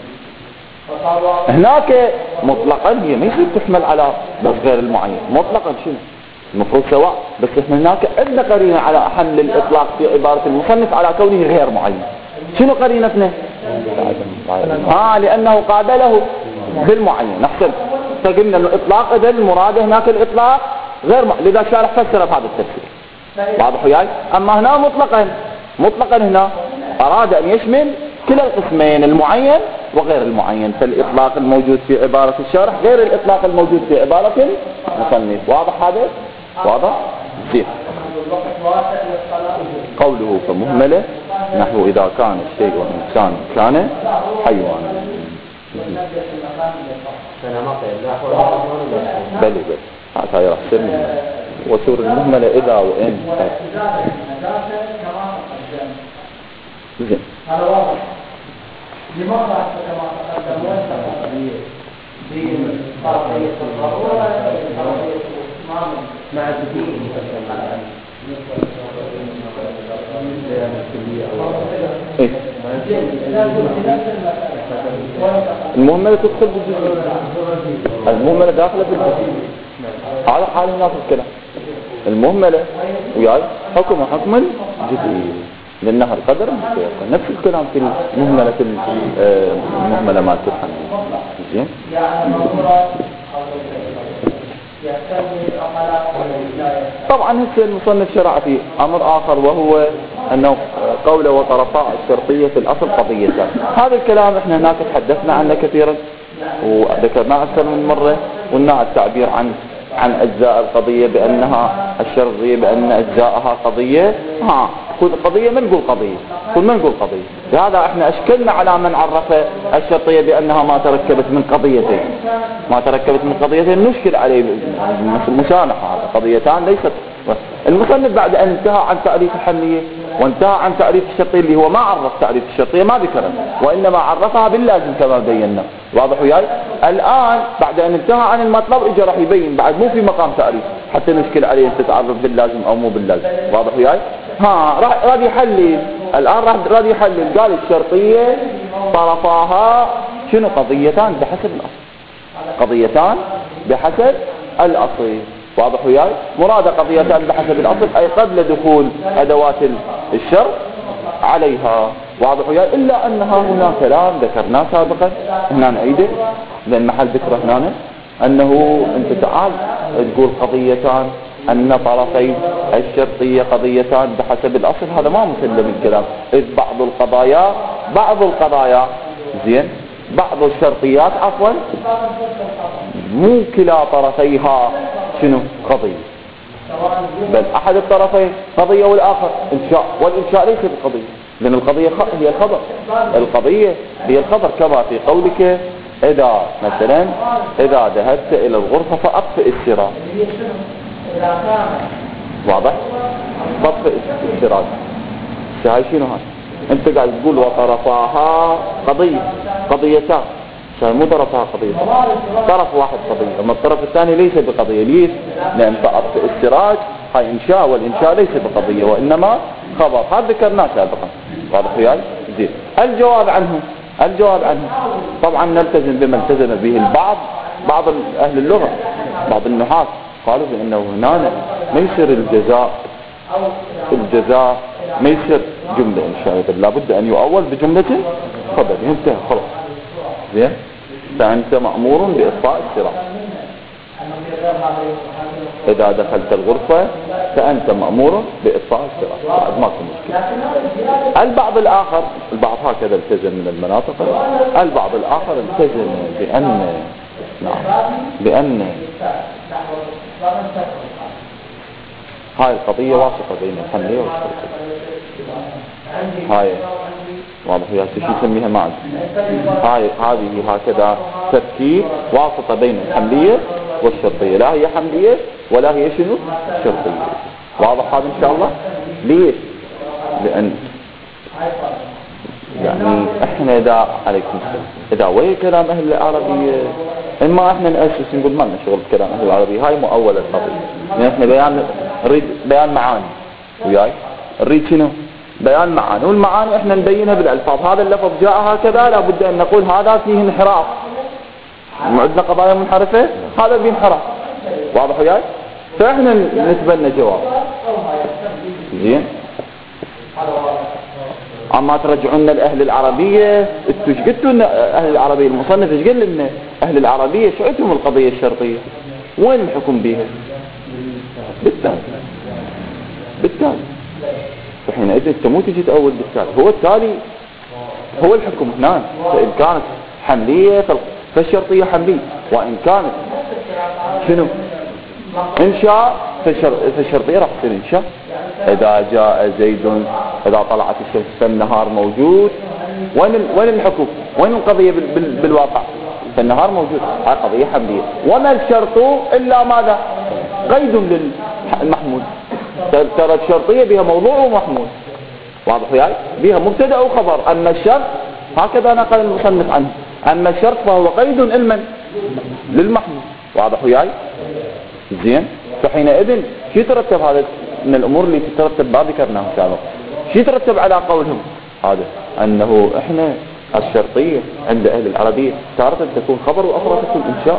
Speaker 1: هناك مطلقا هي ما يصير تحمل على بس غير المعين. مطلقا شنو المفروض سواء، بس احنا هناك عندنا قرينة على حمل الإطلاق في عبارة المصنف على كونه غير معين. شنو قرينتنا؟ اه لأنه قابله بالمعين. نحسن فقلنا انه اطلاق اذا المراد هناك الاطلاق غير معين، لذا الشارح فسر بهذا التفسير. واضح وياي؟ اما هنا مطلقا مطلقا هنا اراد ان يشمل كلا القسمين المعين وغير المعين، فالاطلاق الموجود في عبارة الشارح غير الاطلاق الموجود في عبارة المصنف. واضح هذا؟ واضح؟ زين. قوله فمهملة نحو إذا كان الشيء إنسان كان حيوانا. بلي بلي هذا يحسن وسور المهملة إذا وإن. زين.
Speaker 4: هذا واضح. لماذا كما تقدم وانتهى بفرضية الضرورة فرضية الإتمام مع الدين
Speaker 1: إيه؟ المهملة تدخل بالجزء، المهملة داخلة بالجزء. هذا حال هنا في الكلام. المهملة وياي حكم حكم الجزئي لأنها القدر مستيقن. نفس الكلام في المهملة المهملة ما تفهم. زين. طبعا هسه المصنف شرع في أمر آخر وهو أنه قوله وطرفاء الشرطية في الأصل قضيتان. هذا الكلام احنا هناك تحدثنا عنه كثيرا وذكرناه أكثر من مرة، قلنا التعبير عن عن أجزاء القضية بأنها الشرطية بأن أجزاءها قضية. ها كل قضية ما نقول قضية، كل ما نقول قضية. لهذا احنا اشكلنا على من عرف الشرطية بأنها ما تركبت من قضيتين، ما تركبت من قضيتين نشكل عليه مسامحة. قضيتان ليست. المصنف بعد أن انتهى عن تعريف الحملية وانتهى عن تعريف الشرطية اللي هو ما عرف تعريف الشرطية ما ذكرها وإنما عرفها باللازم كما بينا. واضح وياي؟ الآن بعد أن انتهى عن المطلب اجى راح يبين بعد مو في مقام تعريف حتى نشكل عليه انت تعرف باللازم أو مو باللازم. واضح وياي؟ ها راح راح يحلل الآن راح راح يحلل. قال الشرطية طرفاها شنو؟ قضيتان بحسب الأصل، قضيتان بحسب الأصل. واضح وياي؟ مراد قضيتان بحسب الأصل أي قبل دخول أدوات الشرط عليها. واضح وياي؟ إلا أنها هنا كلام ذكرناه سابقا هنا نعيده لأن محل ذكره هنا أنه أنت تعال تقول قضيتان أن طرفي الشرطية قضيتان بحسب الأصل، هذا ما مسلم الكلام. إذ بعض القضايا بعض القضايا زين بعض الشرطيات عفوا مو كلا طرفيها شنو قضية، بل أحد الطرفين قضية والآخر إنشاء، والإنشاء ليس بقضية لأن القضية هي الخبر، القضية هي الخبر كما في قولك إذا مثلا إذا ذهبت إلى الغرفة فأطفئ السراج. واضح؟ طفئ السراج هاي شنو هاي؟ انت قاعد تقول وطرفاها قضية قضيتان، مو طرفها قضية، طرف واحد قضية اما الطرف الثاني ليس بقضية. ليش؟ لأن فأطفئ السراج هاي إنشاء والإنشاء ليس بقضية وإنما خبر. هذا ذكرناه سابقا. واضح وياي؟ زين. الجواب عنه الجواب عنه طبعا نلتزم بما التزم به البعض بعض أهل اللغة بعض النحاة قالوا بأنه هنا ما يصير الجزاء الجزاء ما يصير جملة إنشائية بل لابد أن يؤول بجملة خبر. انتهى خلاص. زين. فأنت مأمور بإطفاء السراج. إذا دخلت الغرفة فأنت مأمور بإطفاء السراج بعد ما كنت مشكلة. البعض الآخر البعض هكذا التزم من المناطق، البعض الآخر التزم بأن نعم بأن هاي القضية واسطة بين الحملية والشرطية. هاي واضح يا شو يسميها معا هاي هذه هكذا تركيب واسطة بين الحملية والشرطية، لا هي حملية ولا هي شنو شرطية. واضح هذا إن شاء الله. ليش؟ لأن يعني احنا اذا عليكم اذا ويا كلام اهل العربية اما احنا نأسس نقول ما لنا شغل بكلام اهل العربية، هاي مؤولة القضية. يعني احنا بيان نريد بيان معاني وياي، نريد شنو؟ بيان معاني، والمعاني احنا نبينها بالالفاظ. هذا اللفظ جاء هكذا لابد ان نقول هذا فيه انحراف، عندنا قضايا منحرفة هذا فيه انحراف، واضح وياي؟ فاحنا نتبنى جواب زين. اما ترجعونا لاهل العربية، انتوا ايش قلتوا ان اهل العربية؟ المصنف ايش قال لنا؟ اهل العربية شو عندهم القضية الشرطية؟ وين الحكم بها؟ بالتالي بالتالي فحينئذ انت مو تجي تأول بالتالي، هو التالي هو الحكم هنا. فإن كانت حملية فالشرطية حملية، وإن كانت شنو إنشاء فالشرطية راح تصير إنشاء. إذا جاء زيد، إذا طلعت الشمس فالنهار موجود. وين وين الحكم؟ وين القضية بال بال بالواقع؟ فالنهار موجود، هاي قضية حملية. وما الشرط إلا ماذا؟ قيد للمحمول. ترى الشرطية بها موضوع ومحمول، واضح وياي؟ بها مبتدأ وخبر. أما الشرط هكذا نقل المصنف عنه، أما الشرط فهو قيد لمن؟ للمحمول، واضح وياي؟ زين. فحينئذ شو يترتب هذا من الأمور اللي تترتب ما ذكرناها سابقا؟ شو يترتب على قولهم هذا؟ أنه إحنا الشرطية عند أهل العربية تارة تكون خبر وأخرى تكون إنشاء.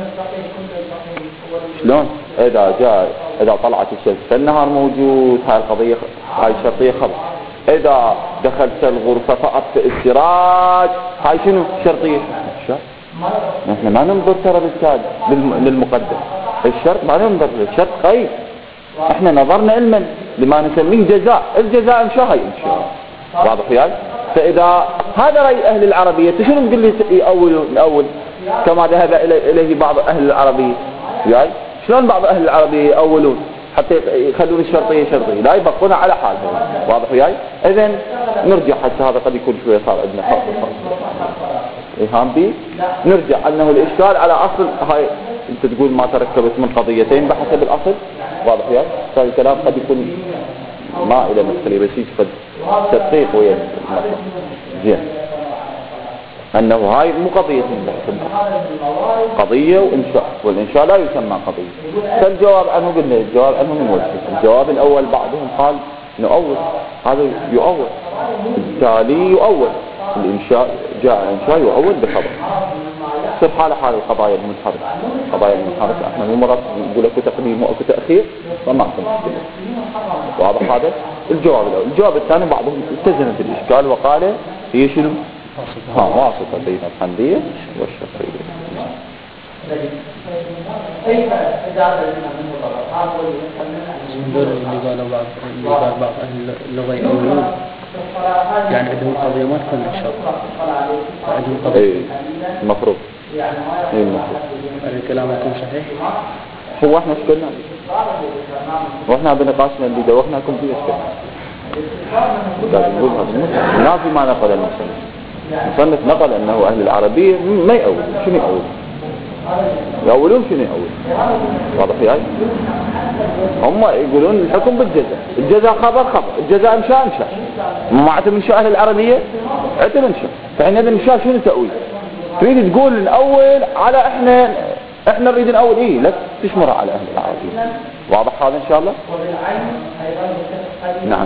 Speaker 1: شلون؟ إذا جاء إذا طلعت الشمس فالنهار موجود، هاي القضية هاي الشرطية خبر. إذا دخلت الغرفة فأطفئ السراج، هاي شنو؟ شرطية إنشاء. نحن ما ننظر ترى بالتالي للمقدم، الشرط ما ننظر للشرط قيد. احنا نظرنا علما لما نسميه جزاء، الجزاء انشاء هاي انشاء، واضح وياي؟ فاذا هذا راي اهل العربيه شنو تقول لي يأول الاول كما ذهب اليه بعض اهل العربيه وياي؟ شلون بعض اهل العربيه يأولون حتى يخلون الشرطيه شرطيه، لا يبقونها على حالها، واضح وياي؟ اذا نرجع حتى هذا قد يكون شويه صار عندنا فرق ايهام بي. نرجع انه الاشكال على اصل هاي انت تقول ما تركبت من قضيتين بحسب الاصل، واضح وياي؟ هذا الكلام قد يكون ما الى مدخلي بس قد تدقيق ويا زين انه هاي مو قضيه من قضيه وانشاء، والانشاء لا يسمى قضيه. فالجواب عنه قلنا الجواب عنه من وجه. الجواب الاول بعضهم قال نؤول، هذا يؤول بالتالي يؤول الانشاء، جاء انشاء يؤول بخبر. تصير حاله حال القضايا المنحرفه. القضايا المنحرفه احنا مو مرات نقول اكو تقديم واكو تاخير فما في مشكله، واضح هذا؟ الجواب الاول. الجواب الثاني بعضهم التزم بالاشكال وقال هي شنو؟ ها واسطه بين الحمديه والشرطيه.
Speaker 4: كيف إجابة من الطبقات
Speaker 2: اللي قالوا بعض اللي قال بعض أهل اللغة يقولون يعني عندهم قضية ما تكون الشرط، عندهم قضية.
Speaker 1: إيه المفروض. إيه المفروض.
Speaker 2: هل الكلام يكون صحيح؟
Speaker 1: هو احنا اشكلنا واحنا بنقاشنا اللي دوخناكم فيه اشكلنا. لكن نقول هذا ما في ما نقل المصنف. المصنف نقل انه اهل العربية ما يأول. شنو يأول؟ يأولون شنو يأول؟ واضح ياي؟ هم يقولون الحكم بالجزاء، الجزاء خبر خبر، الجزاء انشاء انشاء. ما عتم انشاء اهل العربية؟ عتم انشاء. فحين هذا الانشاء شنو تأويل؟ تريد تقول الاول على احنا احنا نريد الاول ايه لا تشمر على اهل العربية. واضح هذا ان شاء الله؟ نعم.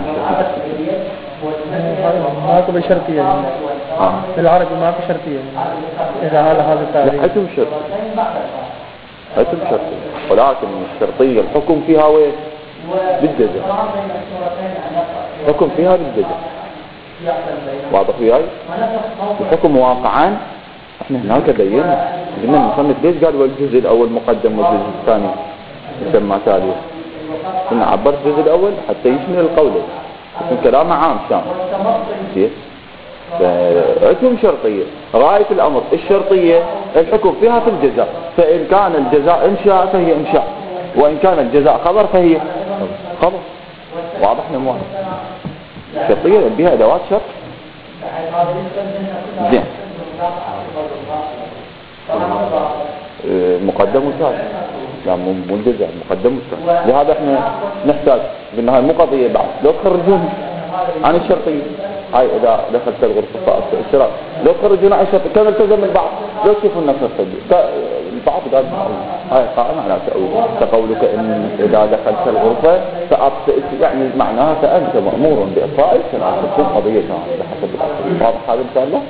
Speaker 2: ماكو بشرطية
Speaker 1: آه.
Speaker 2: بالعربي ماكو شرطية إذا هذا هذا التعريف.
Speaker 1: حتم شرطية حتم شرطية، ولكن الشرطية الحكم فيها وين؟ بالجزاء. الحكم فيها بالجزاء. واضح وياي؟ الحكم واقعا احنا هناك بينا قلنا المصنف ليش قال والجزء الاول مقدم والجزء الثاني يسمى تالي. كنا عبرت الجزء الاول حتى يشمل القول، يكون كلامه عام شامل. زين. فحكم شرطية، غاية الأمر الشرطية الحكم فيها في الجزاء، فإن كان الجزاء إنشاء فهي إنشاء، وإن كان الجزاء خبر فهي خبر. واضح نموها الشرطية بها أدوات شرط. زين. مقدم وثاني لا مو الجزاء مقدم وثاني. لهذا احنا نحتاج بالنهاية مو قضية بعد لو تخرجون عن الشرطية هاي إذا دخلت الغرفة فأبطئ الشراء. لو خرجوا عن شرط كم التزم البعض لو شوفوا النص الصديق البعض قال هاي قائمة على تأويل كقولك إن إذا دخلت الغرفة فأبطئ يعني معناها فأنت مأمور بإطفاء الشراء تكون قضية بحسب الأصل. واضح هذا إن شاء الله؟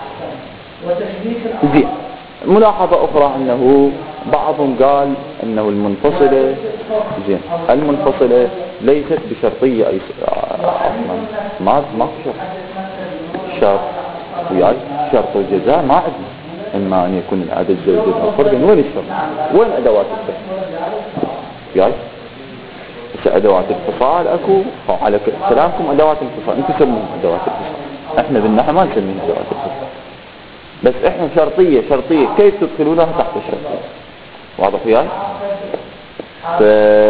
Speaker 1: زين. ملاحظة أخرى أنه بعضهم قال أنه المنفصلة زين المنفصلة ليست بشرطية أي ما ما شرط شرط وياي شرط الجزاء ما عندنا إما أن يكون العدد زوجة فردا. وين الشرط؟ وين أدوات الشرط؟ وياي أدوات الفصال أكو على كلامكم أدوات الفصال أنتم تسمون أدوات الفصال إحنا بالنحو ما نسميها أدوات الفصال بس إحنا شرطية شرطية كيف تدخلونها تحت الشرطية. واضح وياي؟ ف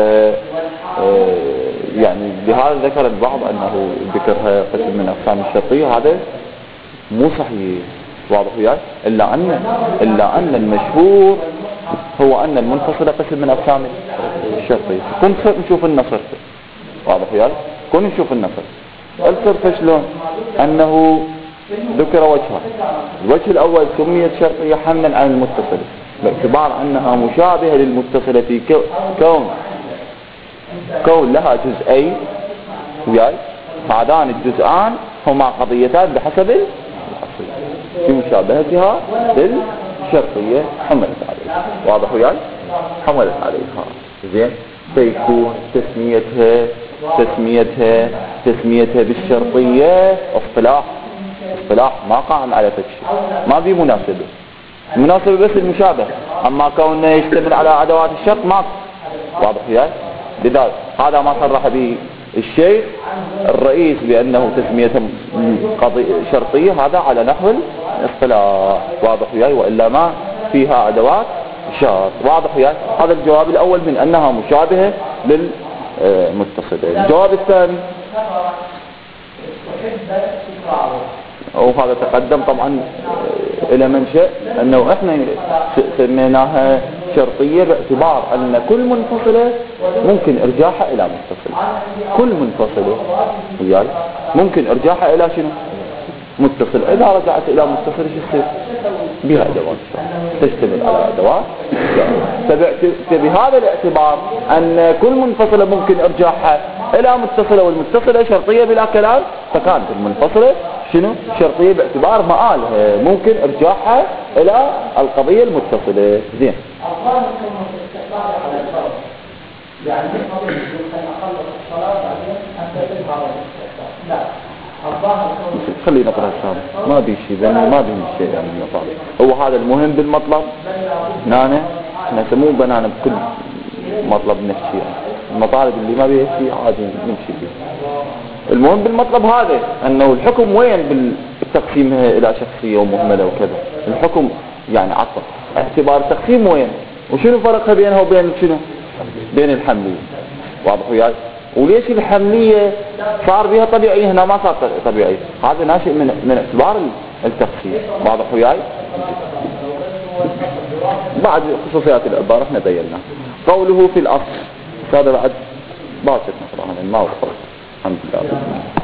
Speaker 1: يعني بهذا ذكر البعض أنه ذكرها قسم من أقسام الشرطية هذا مو صحيح. واضح وياي؟ إلا أن إلا أن المشهور هو أن المنفصلة قسم من أقسام الشرطية. كن نشوف النصر. واضح وياي؟ كن نشوف النصر. الصرف شلون؟ أنه ذكر وجهها. الوجه الأول سميت شرطية حملا عن المتصلة باعتبار أنها مشابهة للمتصلة في كون كون لها جزئين وياي هذان الجزءان هما قضيتان بحسب الأصل في مشابهتها للشرطية حملت عليها. واضح وياي؟ حملت عليها. زين فيكون تسميتها تسميتها تسميتها بالشرطية اصطلاح اصطلاح ما قائم على تكشيف ما في مناسبة مناسبة بس المشابه أما كونه يشتمل على أدوات الشرط ما. واضح وياي؟ لذلك هذا ما صرح به الشيخ الرئيس بأنه تسمية شرطية هذا على نحو الاصطلاح. واضح وياي؟ وإلا ما فيها أدوات شرط. واضح وياي؟ هذا الجواب الأول من أنها مشابهة للمتصلة. الجواب الثاني وهذا تقدم طبعا إلى منشأ أنه إحنا سميناها شرطية باعتبار أن كل منفصلة ممكن إرجاحها إلى متصلة. كل منفصلة وياي ممكن إرجاحها إلى شنو؟ متصل. إذا رجعت إلى متصل ايش يصير؟ بها أدوات تشتمل على أدوات. فبهذا الاعتبار أن كل منفصلة ممكن إرجاحها إلى متصلة والمتصلة شرطية بلا كلام فكانت المنفصلة شنو؟ شرطية باعتبار مآلها ممكن إرجاحها إلى القضية المتصلة. زين. يعني قضية أقل الصلاة بعدين أنت تظهر لا خلينا نقرأ الشام ما بي شيء لأنه ما بي شيء يعني المطالب. هو هذا المهم بالمطلب نانا نسموه بنانا بكل مطلب نحكي يعني. المطالب اللي ما بيه شيء عادي نمشي فيه. المهم بالمطلب هذا أنه الحكم وين بالتقسيم إلى شخصية ومهملة وكذا. الحكم يعني عطف اعتبار التقسيم وين وشنو فرقها بينها وبين شنو بين الحملية. واضح وياي؟ وليش الحملية صار بها طبيعي هنا ما صار طبيعي؟ هذا ناشئ من من اعتبار التقسيم. واضح وياي؟ بعد خصوصيات العبارة احنا بينا قوله في الأصل هذا بعد باكر نقرأ ما وصل الحمد لله.